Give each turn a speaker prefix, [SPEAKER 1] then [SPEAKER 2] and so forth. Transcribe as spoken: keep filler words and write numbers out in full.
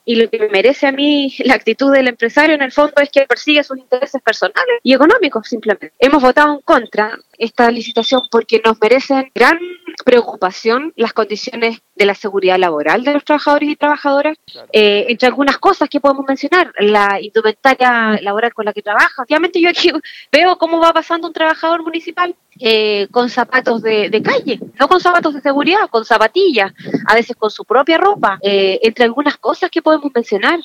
[SPEAKER 1] y lo que me merece a mí la actitud del empresario en el fondo es que persigue sus intereses personales y económicos simplemente. Hemos votado en contra esta licitación porque nos merecen gran preocupación las condiciones de la seguridad laboral de los trabajadores y trabajadoras, claro. eh, entre algunas cosas que podemos mencionar, la indumentaria laboral con la que trabaja. Obviamente yo aquí veo cómo va pasando un trabajador municipal eh, con zapatos de, de calle, no con zapatos de seguridad, con zapatillas, a veces con su propia ropa, eh, entre algunas cosas que podemos mencionar.